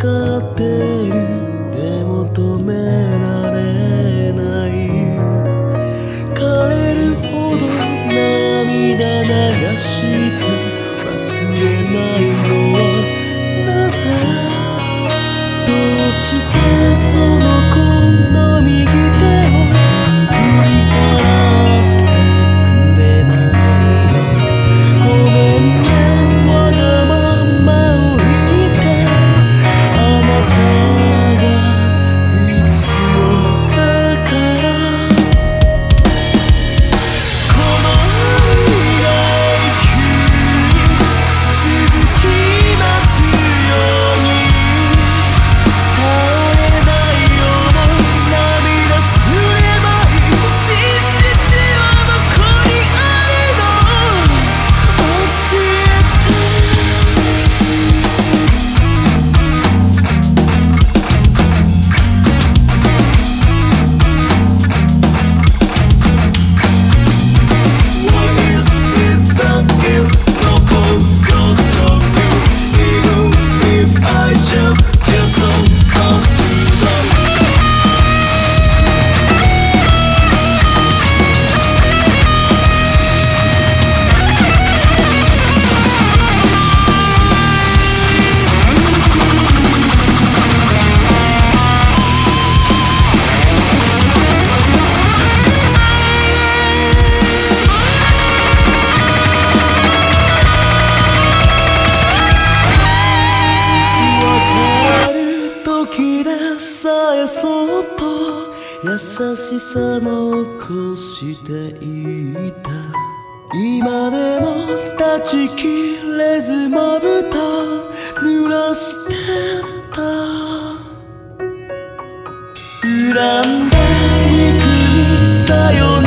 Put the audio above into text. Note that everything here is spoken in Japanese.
かってるでも止められない、枯れるほど涙流して忘れないのはなぜ、どうしてその子の右手を振り払ってくれないの、ごめんねわがままを言ってあなたが必要だから、この愛が永久に続きますように、倒れない想い涙すればいい、真実はどこにあるの教えて。What is it that is no forgot of you, even if I just get so close to them. わかる時でさえそっと優しさ残していた、今でも断ち切れずまぶた濡らしてた、恨んで憎みさよ